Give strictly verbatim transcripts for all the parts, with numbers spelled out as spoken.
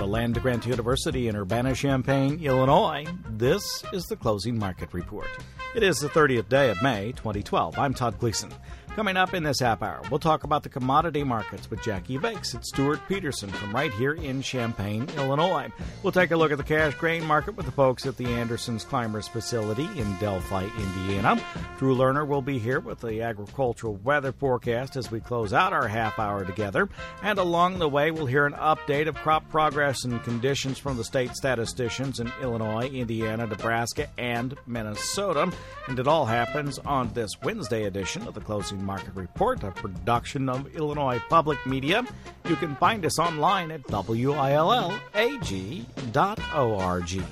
Land-Grant University in Urbana-Champaign, Illinois. This is the Closing Market Report. It is the thirtieth day of May, twenty twelve. I'm Todd Gleason. Coming up in this half hour, we'll talk about the commodity markets with Jackie Vakes and Stuart Peterson from right here in Champaign, Illinois. We'll take a look at the cash grain market with the folks at the Anderson's Climbers facility in Delphi, Indiana. Drew Lerner will be here with the agricultural weather forecast as we close out our half hour together. And along the way, we'll hear an update of crop progress and conditions from the state statisticians in Illinois, Indiana, Nebraska, and Minnesota. And it all happens on this Wednesday edition of the Closing Market Report, a production of Illinois Public Media. You can find us online at W I L L A G dot org.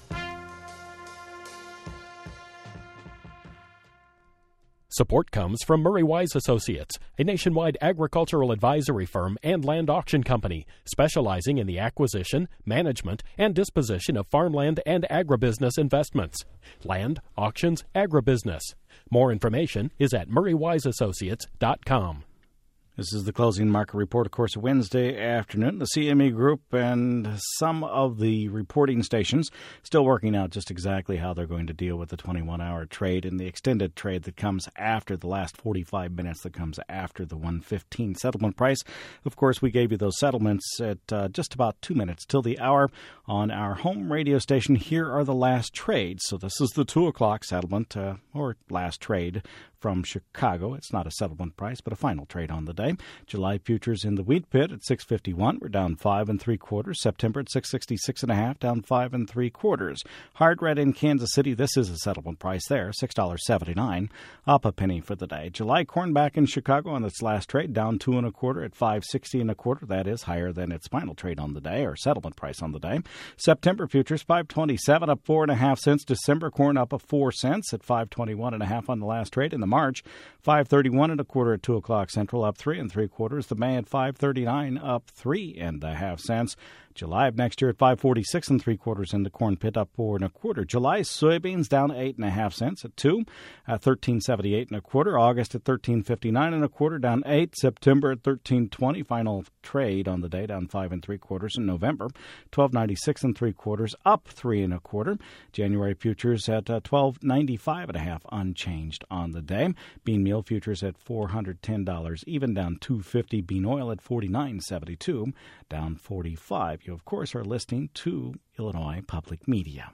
Support comes from Murray Wise Associates, a nationwide agricultural advisory firm and land auction company specializing in the acquisition, management, and disposition of farmland and agribusiness investments. Land, auctions, agribusiness. More information is at murray wise associates dot com. This is the Closing Market Report, of course, Wednesday afternoon. The C M E Group and some of the reporting stations still working out just exactly how they're going to deal with the twenty-one hour trade and the extended trade that comes after the last forty-five minutes that comes after the one fifteen settlement price. Of course, we gave you those settlements at uh, just about two minutes till the hour on our home radio station. Here are the last trades. So this is the two o'clock settlement uh, or last trade from Chicago. It's not a settlement price, but a final trade on the day. July futures in the wheat pit at six fifty-one. We're down five and three quarters. September at six sixty-six and a half, down five and three quarters. Hard red in Kansas City. This is a settlement price there, six seventy-nine, up a penny for the day. July corn back in Chicago on its last trade, down two and a quarter at five sixty and a quarter. That is higher than its final trade on the day, or settlement price on the day. September futures five twenty-seven, up four and a half cents. December corn up a four cents at five twenty-one and a half on the last trade. In the March, five thirty-one and a quarter at two o'clock Central, up three and three quarters. The May at five thirty-nine, up three and a half cents. July of next year at five forty-six and three quarters in the corn pit, up four and a quarter. July soybeans down eight and a half cents at two, at thirteen seventy-eight and a quarter. August at thirteen fifty-nine and a quarter, down eight. September at thirteen twenty. Final trade on the day, down five and three quarters. In November, twelve ninety-six and three quarters, up three and a quarter. January futures at uh, twelve ninety-five and a half, unchanged on the day. Bean meal futures at four hundred ten dollars, even down two fifty. Bean oil at forty-nine seventy-two, down forty-five. You, of course, are listening to Illinois Public Media.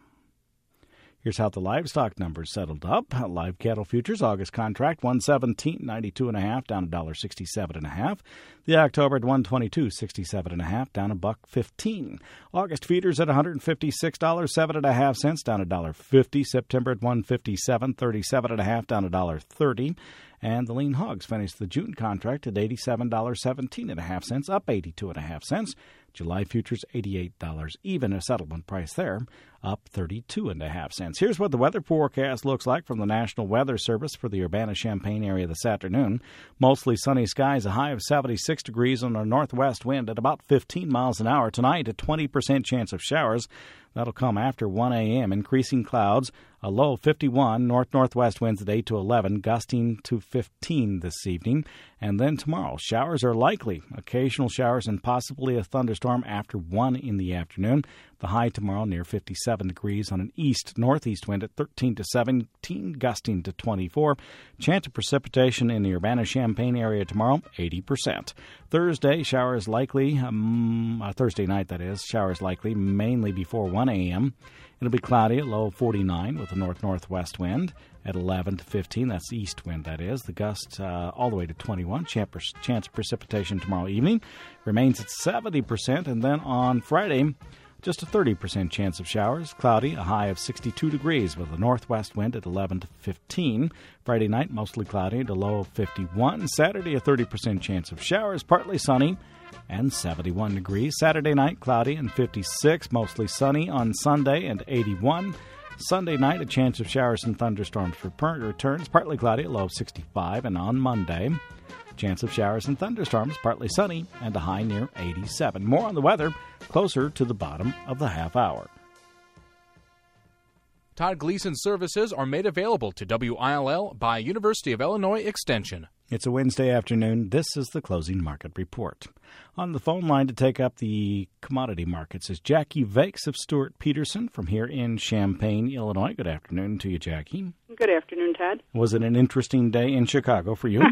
Here's how the livestock numbers settled up. Live cattle futures, August contract, one seventeen ninety-two and a half, down one sixty-seven and a half. The October at one twenty-two sixty-seven and a half, down a buck fifteen. August feeders at one fifty-six dollars, seven and a half cents, down one fifty. September at one fifty-seven thirty-seven and a half, down one thirty. And the lean hogs finished the June contract at eighty-seven dollars, seventeen and a half cents, up eighty-two and a half cents. July futures eighty-eight dollars, even a settlement price there, up thirty-two and a half cents. Here's what the weather forecast looks like from the National Weather Service for the Urbana-Champaign area this afternoon. Mostly sunny skies, a high of seventy-six degrees on a northwest wind at about fifteen miles an hour. Tonight, a twenty percent chance of showers. That'll come after one a.m. Increasing clouds, a low of fifty-one, north-northwest winds at eight to eleven, gusting to fifteen this evening. And then tomorrow, showers are likely, occasional showers and possibly a thunderstorm after one in the afternoon. The high tomorrow near fifty-seven degrees on an east-northeast wind at thirteen to seventeen, gusting to twenty-four. Chance of precipitation in the Urbana-Champaign area tomorrow, eighty percent. Thursday, showers likely, um, uh, Thursday night that is, showers likely, mainly before one a.m. It'll be cloudy at low of forty-nine with a north-northwest wind at eleven to fifteen. That's the east wind, that is. The gust uh, all the way to twenty-one. Chance, chance of precipitation tomorrow evening remains at seventy percent. And then on Friday, just a thirty percent chance of showers. Cloudy, a high of sixty-two degrees with a northwest wind at eleven to fifteen. Friday night, mostly cloudy at a low of fifty-one. Saturday, a thirty percent chance of showers, partly sunny and seventy-one degrees. Saturday night, cloudy and fifty-six, mostly sunny on Sunday and eighty-one. Sunday night, a chance of showers and thunderstorms for returns, partly cloudy, a low of sixty-five. And on Monday, chance of showers and thunderstorms, partly sunny, and a high near eighty-seven. More on the weather closer to the bottom of the half hour. Todd Gleason services are made available to W I L L by University of Illinois Extension. It's a Wednesday afternoon. This is the Closing Market Report. On the phone line to take up the commodity markets is Jackie Vakes of Stewart Peterson from here in Champaign, Illinois. Good afternoon to you, Jackie. Good afternoon, Todd. Was it an interesting day in Chicago for you?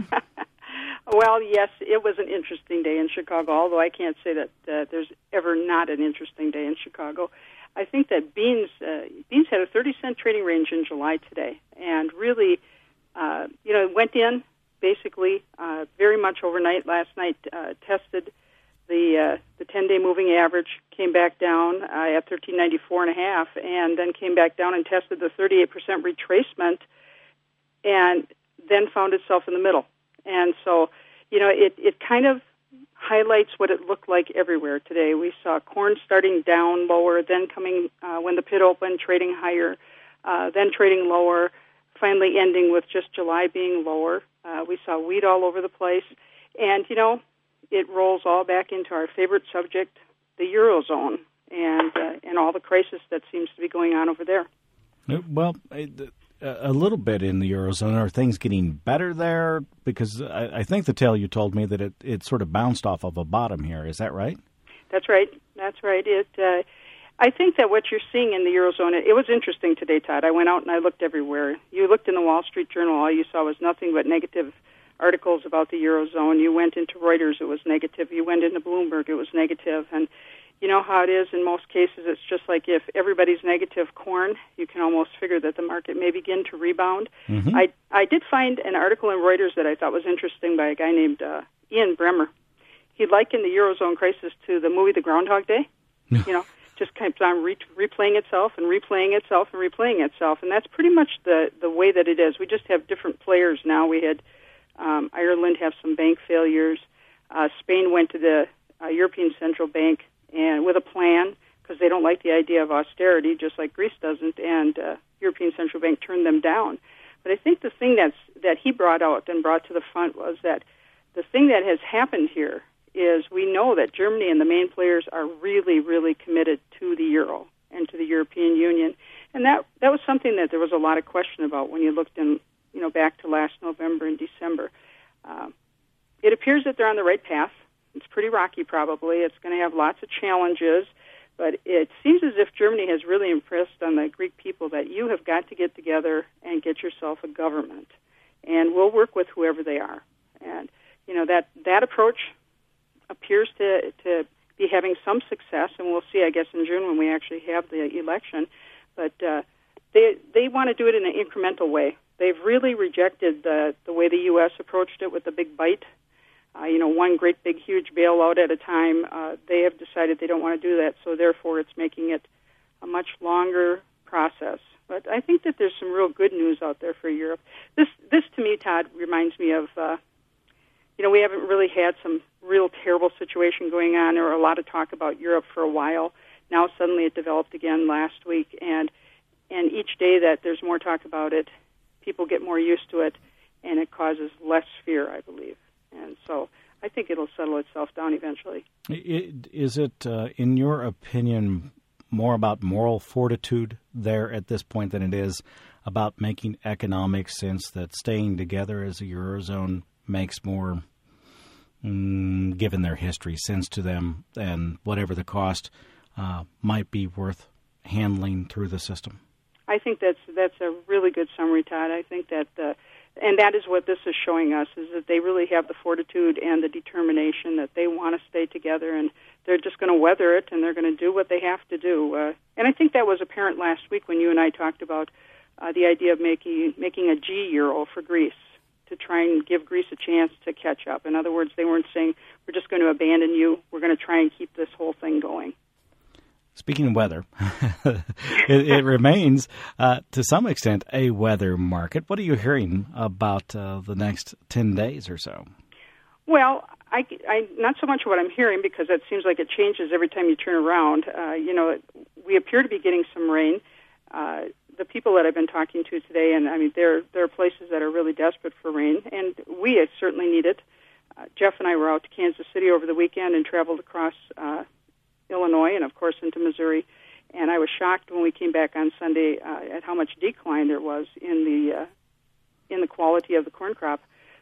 Well, yes, it was an interesting day in Chicago, although I can't say that uh, there's ever not an interesting day in Chicago. I think that beans uh, beans had a thirty cent trading range in July today, and really, uh, you know, it went in. Basically, uh, very much overnight. Last night, uh, tested the uh, the ten-day moving average, came back down uh, at thirteen ninety-four and a half, and then came back down and tested the thirty-eight percent retracement, and then found itself in the middle. And so, you know, it it kind of highlights what it looked like everywhere today. We saw corn starting down lower, then coming uh, when the pit opened, trading higher, uh, then trading lower, finally ending with just July being lower. Uh, we saw wheat all over the place. And, you know, it rolls all back into our favorite subject, the Eurozone, and uh, and all the crisis that seems to be going on over there. Well, a little bit in the Eurozone. Are things getting better there? Because I, I think the tale you told me that it, it sort of bounced off of a bottom here. Is that right? That's right. That's right. It. Uh, I think that what you're seeing in the Eurozone, it, it was interesting today, Todd. I went out and I looked everywhere. You looked in the Wall Street Journal, all you saw was nothing but negative articles about the Eurozone. You went into Reuters, it was negative. You went into Bloomberg, it was negative. And you know how it is in most cases. It's just like if everybody's negative corn, you can almost figure that the market may begin to rebound. Mm-hmm. I I did find an article in Reuters that I thought was interesting by a guy named uh, Ian Bremmer. He likened the Eurozone crisis to the movie The Groundhog Day. You know, just keeps on re- replaying itself and replaying itself and replaying itself. And that's pretty much the, the way that it is. We just have different players now. We had um, Ireland have some bank failures. Uh, Spain went to the uh, European Central Bank and with a plan because they don't like the idea of austerity, just like Greece doesn't, and uh, European Central Bank turned them down. But I think the thing that's, that he brought out and brought to the front was that the thing that has happened here is we know that Germany and the main players are really, really committed to the euro and to the European Union. And that that was something that there was a lot of question about when you looked in, you know, back to last November and December. Uh, it appears that they're on the right path. It's pretty rocky probably. It's going to have lots of challenges. But it seems as if Germany has really impressed on the Greek people that you have got to get together and get yourself a government. And we'll work with whoever they are. And, you know, that, that approach appears to to be having some success, and we'll see, I guess, in June when we actually have the election. But uh, they they want to do it in an incremental way. They've really rejected the the way the U S approached it with the big bite. Uh, you know, one great big huge bailout at a time. Uh, they have decided they don't want to do that, so therefore it's making it a much longer process. But I think that there's some real good news out there for Europe. This this to me, Todd, reminds me of. Uh, You know, we haven't really had some real terrible situation going on. There were a lot of talk about Europe for a while. Now suddenly it developed again last week. And and each day that there's more talk about it, people get more used to it, and it causes less fear, I believe. And so I think it'll settle itself down eventually. It, is it, uh, in your opinion, more about moral fortitude there at this point than it is about making economic sense, that staying together as a Eurozone makes more, mm, given their history, sense to them, and whatever the cost uh, might be worth handling through the system? I think that's that's a really good summary, Todd. I think that, uh, and that is what this is showing us, is that they really have the fortitude and the determination that they want to stay together, and they're just going to weather it, and they're going to do what they have to do. Uh, and I think that was apparent last week when you and I talked about uh, the idea of making making a G euro for Greece, to try and give Greece a chance to catch up. In other words, they weren't saying, we're just going to abandon you. We're going to try and keep this whole thing going. Speaking of weather, it, it remains, uh, to some extent, a weather market. What are you hearing about uh, the next ten days or so? Well, I, I, not so much what I'm hearing, because it seems like it changes every time you turn around. Uh, you know, we appear to be getting some rain. Uh, the people that I've been talking to today, and I mean, there there are places that are really desperate for rain, and we certainly need it. Uh, Jeff and I were out to Kansas City over the weekend and traveled across uh, Illinois and, of course, into Missouri. And I was shocked when we came back on Sunday uh, at how much decline there was in the uh, in the quality of the corn crop.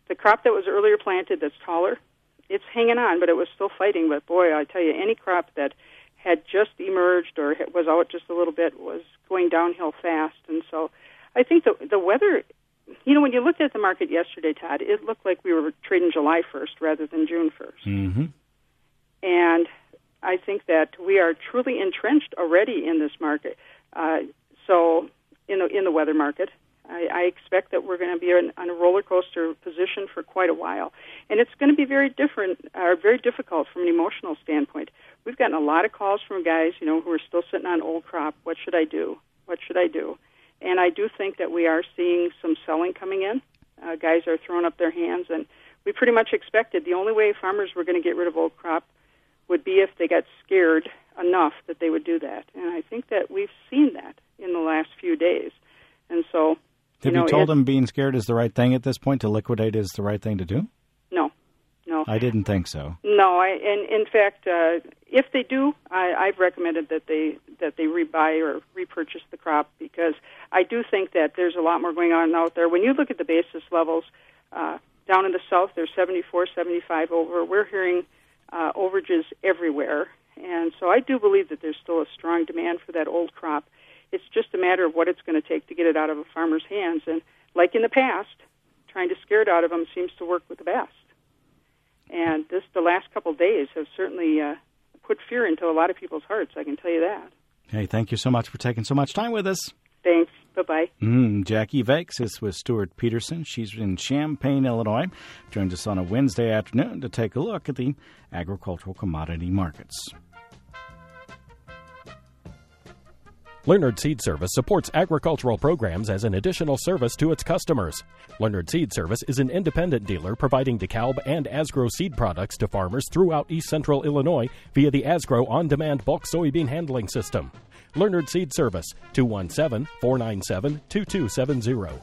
the crop that was earlier planted that's taller, it's hanging on, but it was still fighting. But boy, I tell you, any crop that had just emerged or was out just a little bit was going downhill fast. And so I think the the weather, you know, when you looked at the market yesterday, Todd, it looked like we were trading July first rather than June first. Mm-hmm. And I think that we are truly entrenched already in this market. Uh, so in the in the weather market, I, I expect that we're going to be on, on a roller coaster position for quite a while, and it's going to be very different, or very difficult from an emotional standpoint. We've gotten a lot of calls from guys, you know, who are still sitting on old crop. What should I do? What should I do? And I do think that we are seeing some selling coming in. Uh, guys are throwing up their hands, and we pretty much expected the only way farmers were going to get rid of old crop would be if they got scared enough that they would do that. And I think that we've seen that in the last few days. And so, Have you, know, you told it, them being scared is the right thing at this point, to liquidate is the right thing to do? No, no. I didn't think so. No, I, and in fact, uh, if they do, I, I've recommended that they that they rebuy or repurchase the crop, because I do think that there's a lot more going on out there. When you look at the basis levels, uh, down in the south, they're seventy-four, seventy-five over. We're hearing uh, overages everywhere. And so I do believe that there's still a strong demand for that old crop. It's just a matter of what it's going to take to get it out of a farmer's hands. And like in the past, trying to scare it out of them seems to work with the best. And this, the last couple of days have certainly uh, put fear into a lot of people's hearts, I can tell you that. Hey, thank you so much for taking so much time with us. Thanks. Bye-bye. Mm, Jackie Vakes is with Stuart Peterson. She's in Champaign, Illinois. Joins us on a Wednesday afternoon to take a look at the agricultural commodity markets. Leonard Seed Service supports agricultural programs as an additional service to its customers. Leonard Seed Service is an independent dealer providing DeKalb and Asgrow seed products to farmers throughout East Central Illinois via the Asgrow On-Demand Bulk Soybean Handling System. Leonard Seed Service, two one seven, four nine seven, two two seven zero.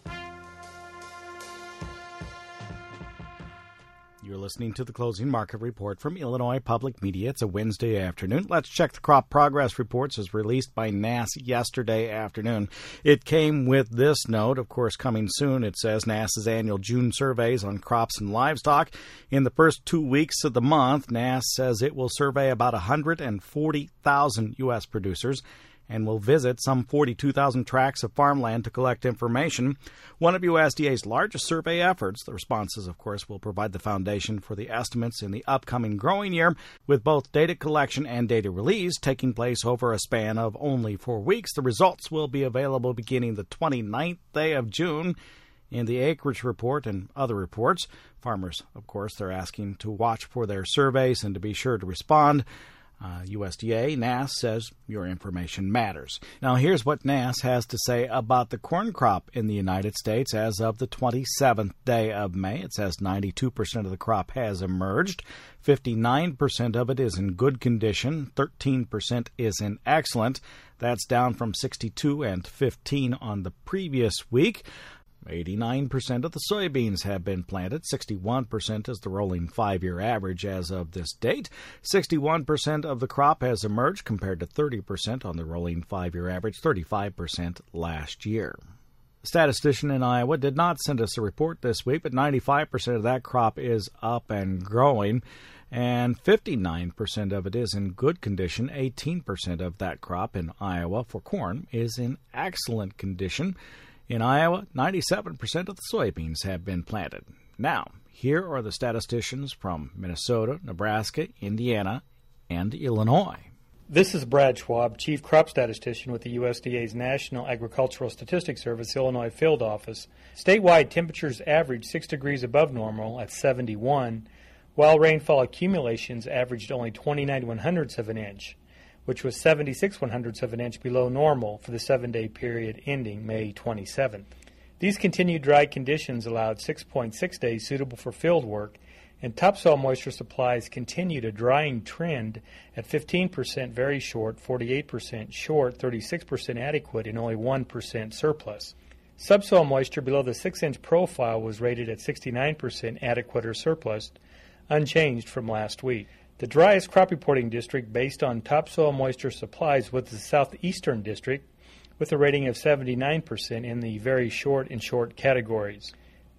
You're listening to the Closing Market Report from Illinois Public Media. It's a Wednesday afternoon. Let's check the crop progress reports as released by N A S yesterday afternoon. It came with this note, of course, coming soon. It says NASS's annual June surveys on crops and livestock. In the first two weeks of the month, N A S says it will survey about one hundred forty thousand U S producers and will visit some forty-two thousand tracts of farmland to collect information. One of U S D A's largest survey efforts. The responses, of course, will provide the foundation for the estimates in the upcoming growing year, with both data collection and data release taking place over a span of only four weeks. The results will be available beginning the twenty-ninth day of June. In the acreage report and other reports, farmers, of course, they're asking to watch for their surveys and to be sure to respond. Uh, U S D A, N A S says your information matters. Now, here's what N A S has to say about the corn crop in the United States as of the twenty-seventh day of May. It says ninety-two percent of the crop has emerged. fifty-nine percent of it is in good condition. thirteen percent is in excellent. That's down from sixty-two and fifteen on the previous week. eighty-nine percent of the soybeans have been planted. sixty-one percent is the rolling five-year average as of this date. sixty-one percent of the crop has emerged compared to thirty percent on the rolling five-year average, thirty-five percent last year. A statistician in Iowa did not send us a report this week, but ninety-five percent of that crop is up and growing, and fifty-nine percent of it is in good condition. eighteen percent of that crop in Iowa for corn is in excellent condition. In Iowa, ninety-seven percent of the soybeans have been planted. Now, here are the statisticians from Minnesota, Nebraska, Indiana, and Illinois. This is Brad Schwab, Chief Crop Statistician with the U S D A's National Agricultural Statistics Service Illinois Field Office. Statewide temperatures averaged six degrees above normal at seventy-one, while rainfall accumulations averaged only twenty-nine one-hundredths of an inch, which was seventy-six one-hundredths of an inch below normal for the seven-day period ending May twenty-seventh. These continued dry conditions allowed six point six days suitable for field work, and topsoil moisture supplies continued a drying trend at fifteen percent very short, forty-eight percent short, thirty-six percent adequate, and only one percent surplus. Subsoil moisture below the six-inch profile was rated at sixty-nine percent adequate or surplus, unchanged from last week. The driest crop reporting district based on topsoil moisture supplies was the southeastern district with a rating of seventy-nine percent in the very short and short categories.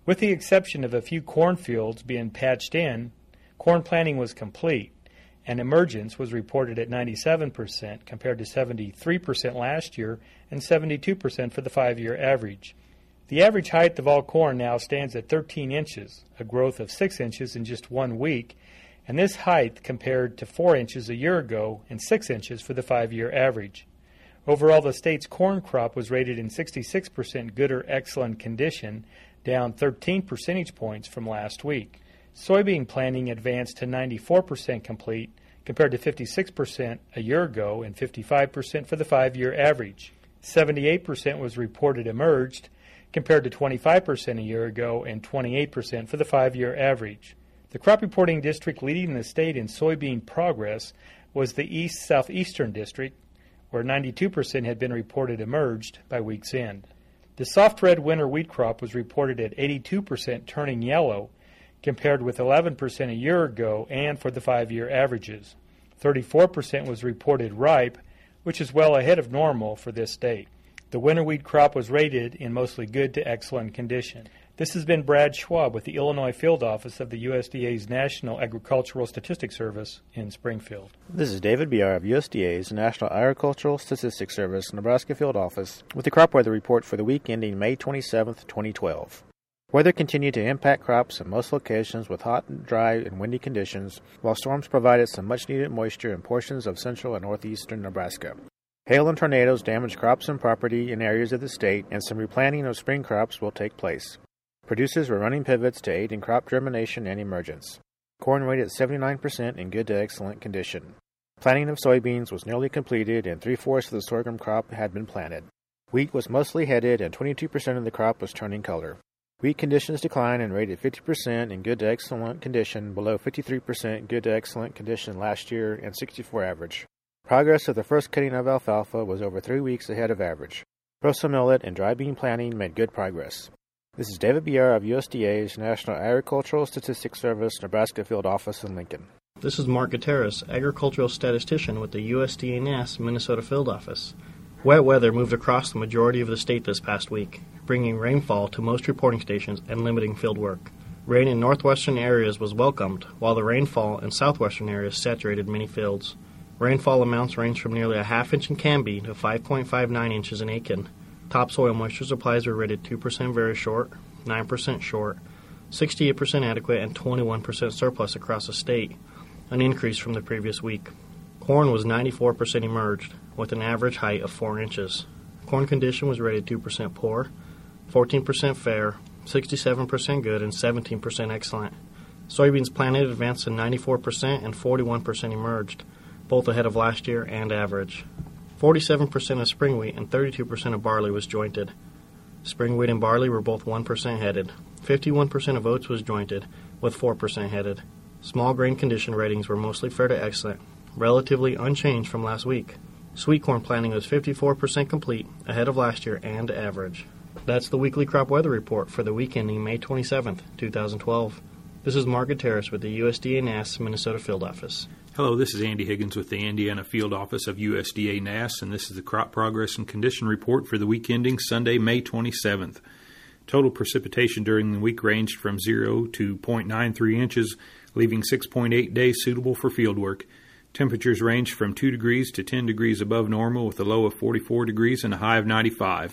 With the exception of a few cornfields being patched in, corn planting was complete, and emergence was reported at ninety-seven percent compared to seventy-three percent last year and seventy-two percent for the five-year average. The average height of all corn now stands at thirteen inches, a growth of six inches in just one week, and this height compared to four inches a year ago and six inches for the five-year average. Overall, the state's corn crop was rated in sixty-six percent good or excellent condition, down thirteen percentage points from last week. Soybean planting advanced to ninety-four percent complete compared to fifty-six percent a year ago and fifty-five percent for the five-year average. seventy-eight percent was reported emerged compared to twenty-five percent a year ago and twenty-eight percent for the five-year average. The crop reporting district leading the state in soybean progress was the East Southeastern District, where ninety-two percent had been reported emerged by week's end. The soft red winter wheat crop was reported at eighty-two percent turning yellow, compared with eleven percent a year ago and for the five-year averages. thirty-four percent was reported ripe, which is well ahead of normal for this state. The winter wheat crop was rated in mostly good to excellent condition. This has been Brad Schwab with the Illinois Field Office of the U S D A's National Agricultural Statistics Service in Springfield. This is David Biar of U S D A's National Agricultural Statistics Service Nebraska Field Office with the crop weather report for the week ending May twenty-seventh, twenty twelve. Weather continued to impact crops in most locations with hot, dry, and windy conditions, while storms provided some much-needed moisture in portions of central and northeastern Nebraska. Hail and tornadoes damaged crops and property in areas of the state, and some replanting of spring crops will take place. Producers were running pivots to aid in crop germination and emergence. Corn rated at seventy-nine percent in good to excellent condition. Planting of soybeans was nearly completed, and three-fourths of the sorghum crop had been planted. Wheat was mostly headed, and twenty-two percent of the crop was turning color. Wheat conditions declined and rated fifty percent in good to excellent condition, below fifty-three percent good to excellent condition last year and sixty-four average. Progress of the first cutting of alfalfa was over three weeks ahead of average. Rosa millet and dry bean planting made good progress. This is David Biar of U S D A's National Agricultural Statistics Service Nebraska Field Office in Lincoln. This is Mark Gutierrez, agricultural statistician with the U S D A N A S Minnesota Field Office. Wet weather moved across the majority of the state this past week, bringing rainfall to most reporting stations and limiting field work. Rain in northwestern areas was welcomed, while the rainfall in southwestern areas saturated many fields. Rainfall amounts range from nearly a half inch in Canby to five point five nine inches in Aiken. Topsoil moisture supplies were rated two percent very short, nine percent short, sixty-eight percent adequate, and twenty-one percent surplus across the state, an increase from the previous week. Corn was ninety-four percent emerged, with an average height of four inches. Corn condition was rated two percent poor, fourteen percent fair, sixty-seven percent good, and seventeen percent excellent. Soybeans planted advanced to ninety-four percent and forty-one percent emerged, both ahead of last year and average. forty-seven percent of spring wheat and thirty-two percent of barley was jointed. Spring wheat and barley were both one percent headed. fifty-one percent of oats was jointed, with four percent headed. Small grain condition ratings were mostly fair to excellent, relatively unchanged from last week. Sweet corn planting was fifty-four percent complete, ahead of last year and average. That's the weekly crop weather report for the week ending May twenty-seventh, twenty twelve. This is Mark Gutierrez with the U S D A N A S Minnesota Field Office. Hello, this is Andy Higgins with the Indiana Field Office of U S D A N A S, and this is the Crop Progress and Condition Report for the week ending Sunday, May twenty-seventh. Total precipitation during the week ranged from zero to zero point nine three inches, leaving six point eight days suitable for field work. Temperatures ranged from two degrees to ten degrees above normal, with a low of forty-four degrees and a high of ninety-five.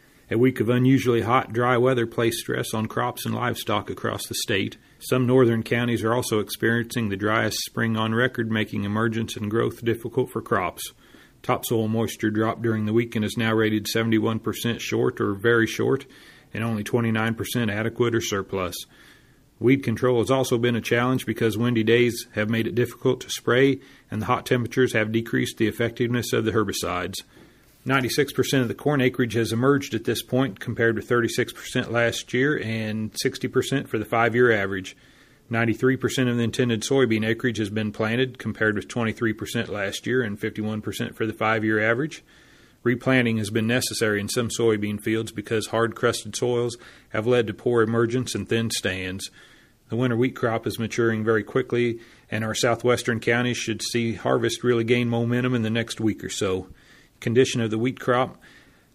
A week of unusually hot, dry weather placed stress on crops and livestock across the state. Some northern counties are also experiencing the driest spring on record, making emergence and growth difficult for crops. Topsoil moisture dropped during the week and is now rated seventy-one percent short or very short, and only twenty-nine percent adequate or surplus. Weed control has also been a challenge because windy days have made it difficult to spray, and the hot temperatures have decreased the effectiveness of the herbicides. ninety-six percent of the corn acreage has emerged at this point, compared to thirty-six percent last year and sixty percent for the five-year average. ninety-three percent of the intended soybean acreage has been planted, compared with twenty-three percent last year and fifty-one percent for the five-year average. Replanting has been necessary in some soybean fields because hard-crusted soils have led to poor emergence and thin stands. The winter wheat crop is maturing very quickly, and our southwestern counties should see harvest really gain momentum in the next week or so. Condition of the wheat crop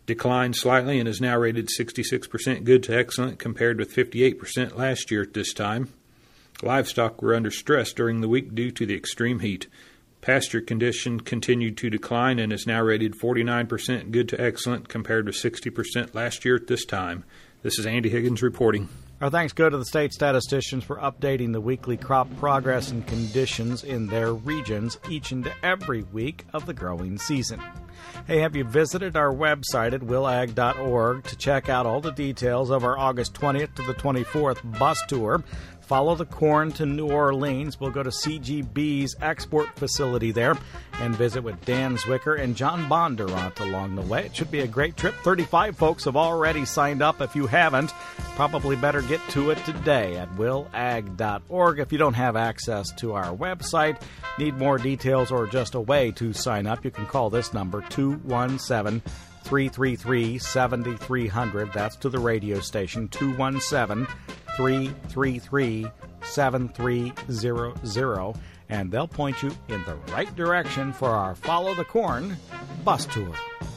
declined slightly and is now rated sixty-six percent good to excellent compared with fifty-eight percent last year at this time. Livestock were under stress during the week due to the extreme heat. Pasture condition continued to decline and is now rated forty-nine percent good to excellent compared with sixty percent last year at this time. This is Andy Higgins reporting. Our thanks go to the state statisticians for updating the weekly crop progress and conditions in their regions each and every week of the growing season. Hey, have you visited our website at will ag dot org to check out all the details of our August twentieth to the twenty-fourth bus tour? Follow the corn to New Orleans. We'll go to C G B's export facility there and visit with Dan Zwicker and John Bondurant along the way. It should be a great trip. thirty-five folks have already signed up. If you haven't, probably better get to it today at will ag dot org. If you don't have access to our website, need more details, or just a way to sign up, you can call this number, two one seven, three three three, seven three zero zero. That's to the radio station, two one seven, three three three, seven three zero zero, and they'll point you in the right direction for our Follow the Corn bus tour.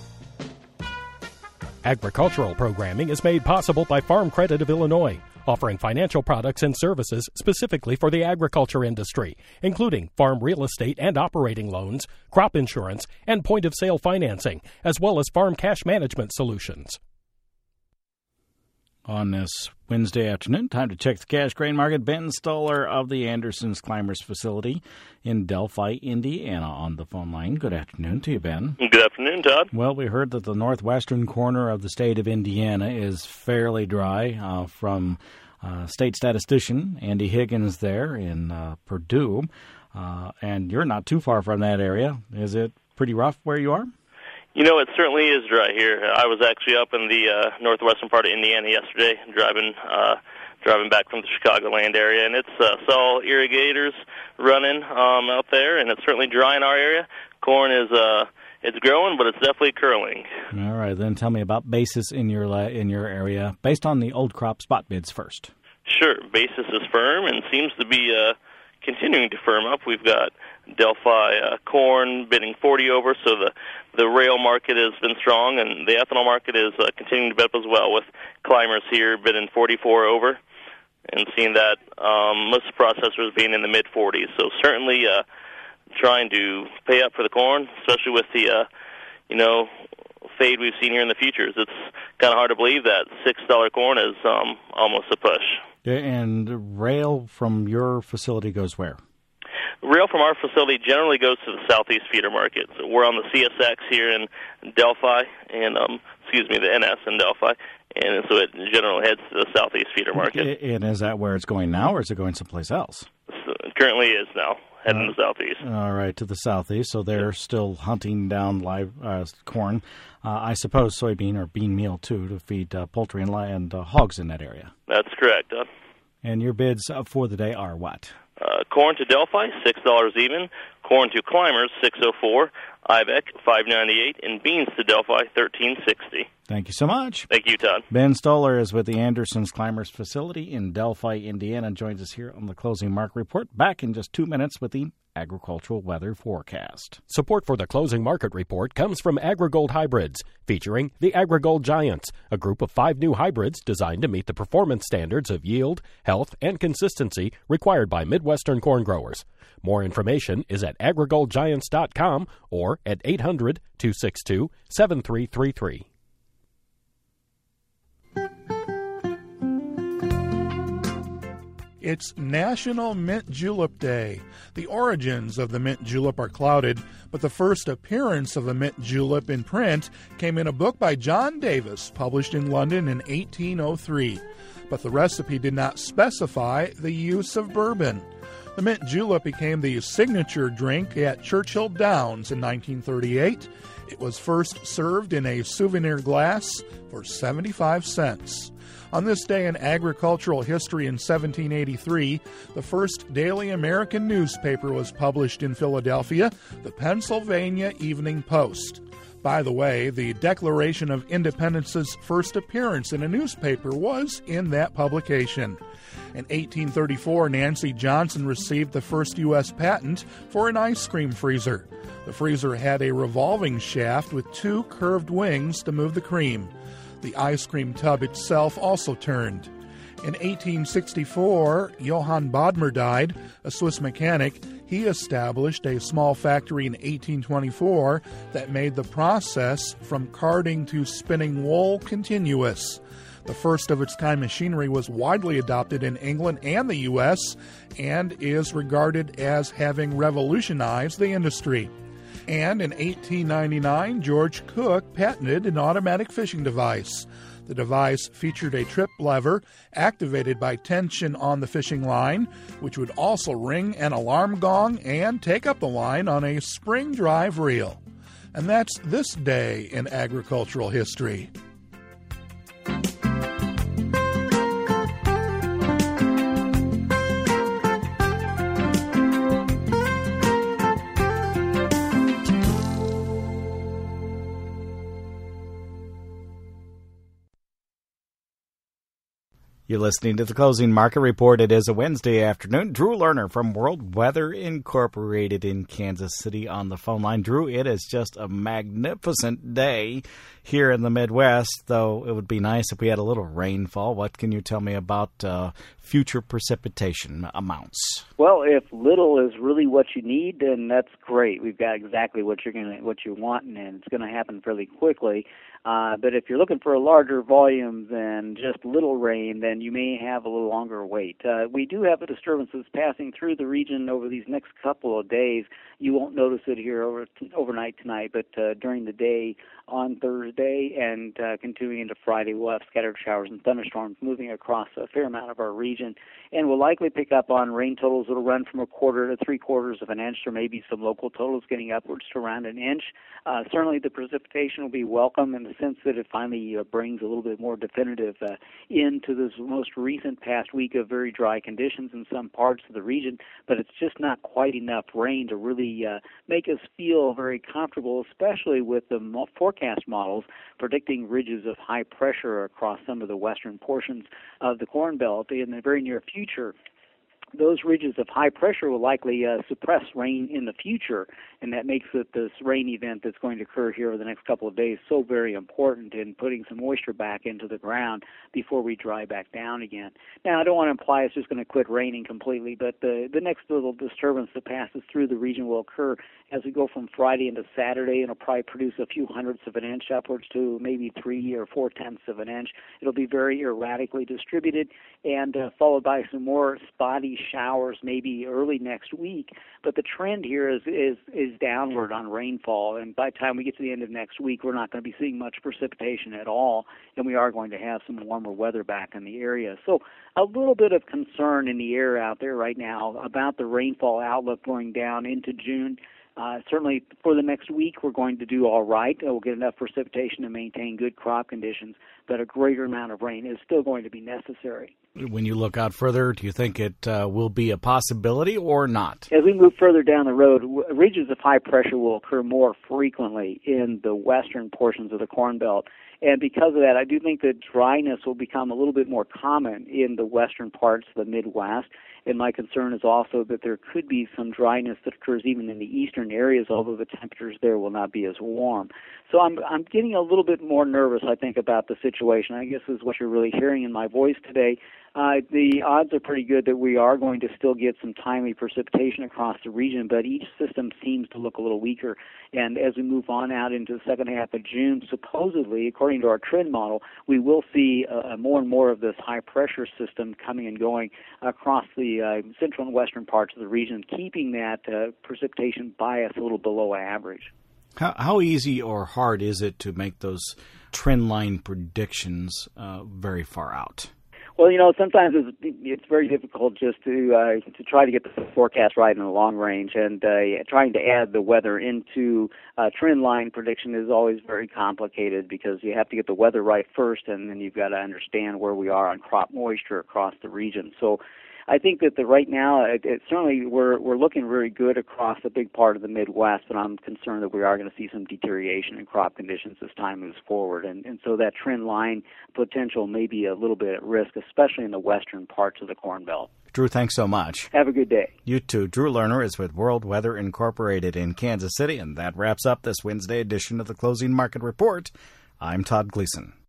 Agricultural programming is made possible by Farm Credit of Illinois, offering financial products and services specifically for the agriculture industry, including farm real estate and operating loans, crop insurance, and point-of-sale financing, as well as farm cash management solutions. On this Wednesday afternoon, time to check the cash grain market. Ben Stoller of the Anderson's Climbers facility in Delphi, Indiana, on the phone line. Good afternoon to you, Ben. Good afternoon, Todd. Well, we heard that the northwestern corner of the state of Indiana is fairly dry uh, from uh, state statistician Andy Higgins there in uh, Purdue, uh, and you're not too far from that area. Is it pretty rough where you are? You know, it certainly is dry here. I was actually up in the uh, northwestern part of Indiana yesterday, driving uh, driving back from the Chicagoland area, and it's uh, saw irrigators running um, out there, and it's certainly dry in our area. Corn is uh, it's growing, but it's definitely curling. All right, then tell me about basis in your in your area, based on the old crop spot bids first. Sure, basis is firm and seems to be uh, continuing to firm up. We've got Delphi uh, corn bidding forty over, so the the rail market has been strong, and the ethanol market is uh, continuing to bid up as well, with climbers here bidding forty-four over, and seeing that um, most processors being in the mid forties. So certainly uh, trying to pay up for the corn, especially with the uh, you know fade we've seen here in the futures. It's kind of hard to believe that six dollar corn is um, almost a push. And rail from your facility goes where? Rail from our facility generally goes to the southeast feeder market. So we're on the C S X here in Delphi, and um, excuse me, the N S in Delphi, and so it generally heads to the southeast feeder market. And is that where it's going now, or is it going someplace else? So it currently is now, heading uh, to the southeast. All right, to the southeast, so they're yeah. still hunting down live uh, corn. Uh, I suppose soybean or bean meal, too, to feed uh, poultry and, and uh, hogs in that area. That's correct. Uh, and your bids uh, for the day are what? Uh, corn to Delphi, six dollars even. Corn to Climbers, six oh four. I B E C, five ninety-eight. And beans to Delphi, thirteen sixty. Thank you so much. Thank you, Todd. Ben Stoller is with the Anderson's Climbers facility in Delphi, Indiana, and joins us here on the Closing Market Report. Back in just two minutes with the agricultural weather forecast. Support for the Closing Market Report comes from AgriGold Hybrids, featuring the AgriGold Giants, a group of five new hybrids designed to meet the performance standards of yield, health, and consistency required by Midwestern corn growers. More information is at agri gold giants dot com or at eight hundred, two six two, seven three three three. It's National Mint Julep Day. The origins of the mint julep are clouded, but the first appearance of a mint julep in print came in a book by John Davis, published in London in eighteen oh three. But the recipe did not specify the use of bourbon. The mint julep became the signature drink at Churchill Downs in nineteen thirty-eight. It was first served in a souvenir glass for seventy-five cents. On this day in agricultural history in seventeen eighty-three, the first daily American newspaper was published in Philadelphia, the Pennsylvania Evening Post. By the way, the Declaration of Independence's first appearance in a newspaper was in that publication. In eighteen thirty-four, Nancy Johnson received the first U S patent for an ice cream freezer. The freezer had a revolving shaft with two curved wings to move the cream. The ice cream tub itself also turned. In eighteen sixty-four, Johann Bodmer died, a Swiss mechanic. He established a small factory in eighteen twenty-four that made the process from carding to spinning wool continuous. The first of its kind machinery was widely adopted in England and the U S and is regarded as having revolutionized the industry. And in eighteen ninety-nine, George Cook patented an automatic fishing device. The device featured a trip lever activated by tension on the fishing line, which would also ring an alarm gong and take up the line on a spring drive reel. And that's this day in agricultural history. You're listening to the Closing Market Report. It is a Wednesday afternoon. Drew Lerner from World Weather Incorporated in Kansas City on the phone line. Drew, it is just a magnificent day here in the Midwest, though it would be nice if we had a little rainfall. What can you tell me about uh, future precipitation amounts? Well, if little is really what you need, then that's great. We've got exactly what you're going what you want, and it's going to happen fairly quickly. Uh, but if you're looking for a larger volume than just little rain, then you may have a little longer wait. Uh, we do have a disturbance that's passing through the region over these next couple of days. You won't notice it here over t- overnight tonight, but uh, during the day on Thursday and uh, continuing into Friday, we'll have scattered showers and thunderstorms moving across a fair amount of our region, and we'll likely pick up on rain totals that will run from a quarter to three quarters of an inch, or maybe some local totals getting upwards to around an inch. Uh, certainly the precipitation will be welcome in the sense that it finally uh, brings a little bit more definitive uh, into this most recent past week of very dry conditions in some parts of the region, but it's just not quite enough rain to really uh, make us feel very comfortable, especially with the mo- forecast models predicting ridges of high pressure across some of the western portions of the Corn Belt in the very near future. Those ridges of high pressure will likely uh, suppress rain in the future, and that makes it this rain event that's going to occur here over the next couple of days so very important in putting some moisture back into the ground before we dry back down again. Now, I don't want to imply it's just going to quit raining completely, but the, the next little disturbance that passes through the region will occur as we go from Friday into Saturday, and it'll probably produce a few hundredths of an inch upwards to maybe three or four tenths of an inch. It'll be very erratically distributed and uh, followed by some more spotty showers maybe early next week, but the trend here is, is is downward on rainfall, and by the time we get to the end of next week, we're not going to be seeing much precipitation at all, and we are going to have some warmer weather back in the area. So a little bit of concern in the air out there right now about the rainfall outlook going down into June. Uh, certainly for the next week, we're going to do all right. We'll get enough precipitation to maintain good crop conditions, but a greater amount of rain is still going to be necessary. When you look out further, do you think it uh, will be a possibility or not? As we move further down the road, w- ridges of high pressure will occur more frequently in the western portions of the Corn Belt. And because of that, I do think that dryness will become a little bit more common in the western parts of the Midwest. And my concern is also that there could be some dryness that occurs even in the eastern areas, although the temperatures there will not be as warm. So I'm I'm getting a little bit more nervous, I think, about the situation. I guess this is what you're really hearing in my voice today. Uh, the odds are pretty good that we are going to still get some timely precipitation across the region, but each system seems to look a little weaker. And as we move on out into the second half of June, supposedly, according to our trend model, we will see uh, more and more of this high-pressure system coming and going across the uh, central and western parts of the region, keeping that uh, precipitation bias a little below average. How, how easy or hard is it to make those trend line predictions uh, very far out? Well, you know, sometimes it's, it's very difficult just to uh, to try to get the forecast right in the long range, and uh, trying to add the weather into uh, trend line prediction is always very complicated because you have to get the weather right first, and then you've got to understand where we are on crop moisture across the region. So I think that the right now, it, it certainly we're we're looking very good across a big part of the Midwest, but I'm concerned that we are going to see some deterioration in crop conditions as time moves forward, and and so that trend line potential may be a little bit at risk, especially in the western parts of the Corn Belt. Drew, thanks so much. Have a good day. You too. Drew Lerner is with World Weather Incorporated in Kansas City, and that wraps up this Wednesday edition of the Closing Market Report. I'm Todd Gleason.